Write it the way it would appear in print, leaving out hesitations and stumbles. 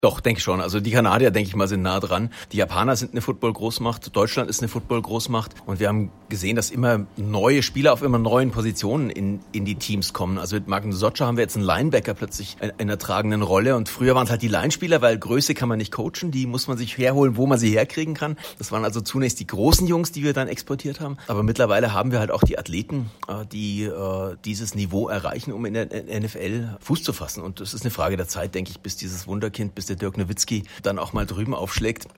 Doch, denke ich schon. Also die Kanadier, denke ich mal, sind nah dran. Die Japaner sind eine Football-Großmacht. Deutschland ist eine Football-Großmacht. Und wir haben gesehen, dass immer neue Spieler auf immer neuen Positionen in die Teams kommen. Also mit Magnus Socha haben wir jetzt einen Linebacker plötzlich in einer tragenden Rolle. Und früher waren es halt die Linespieler, weil Größe kann man nicht coachen. Die muss man sich herholen, wo man sie herkriegen kann. Das waren also zunächst die großen Jungs, die wir dann exportiert haben. Aber mittlerweile haben wir halt auch die Athleten, die dieses Niveau erreichen, um in der NFL Fuß zu fassen. Und das ist eine Frage der Zeit, denke ich, bis dieses Wunderkind, bis der Dirk Nowitzki dann auch mal drüben aufschlägt.